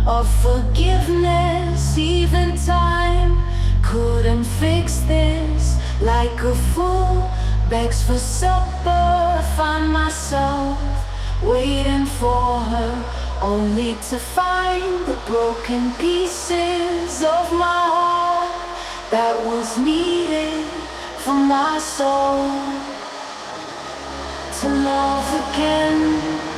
of forgiveness. Even time couldn't fix this. Like a fool begs for supper, find myself waiting for her, only to find the broken pieces of my heart that was needed for my soul to love again.